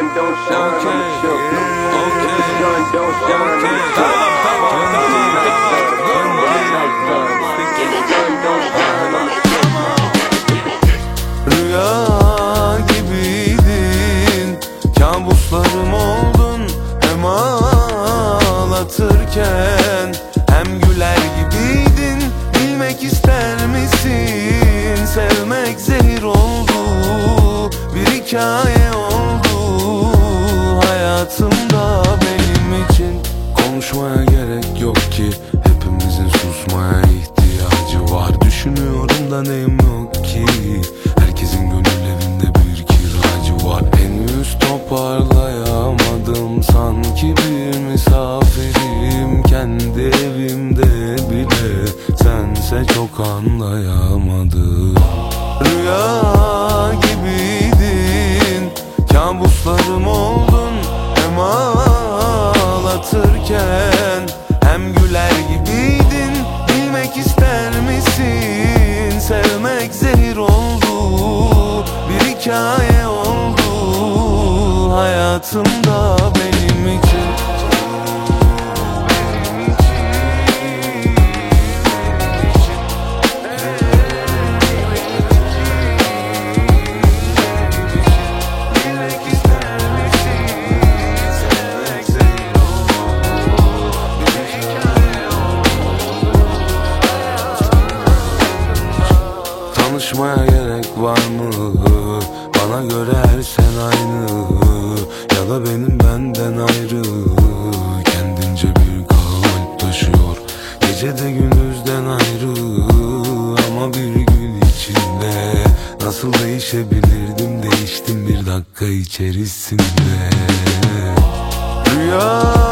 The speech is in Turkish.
don't shine, I'ma chill. The sun don't shine, I'ma chill. Rüya gibiydin, kabuslarım oldun. Hem ağlatırken hem güler gibiydin. Bilmek ister misin? Sevmek zehir oldu, bir hikaye oldu hayatımda benim için. Konuşmaya gerek yok ki, hepimizin susmaya ihtiyacı var. Düşünüyorum da neyim yok ki, herkesin gönüllerinde bir kiracı var. Henüz toparlayamadım, sanki bir misafirim. Kendi evimde bile sense çok anlayamadım. Rüya gibiydin, kabuslarım oldun. Hem ağlatırken hem güler gibiydin. Bilmek ister misin? Sevmek zehir oldu, bir hikaye oldu hayatımda benim için. Tanışmaya gerek var mı? Bana göre her sen aynı, ya da benim benden ayrı. Kendince bir kalp taşıyor, gecede gündüzden ayrı. Ama bir gün içinde nasıl değişebilirdim? Değiştim bir dakika içerisinde. Rüya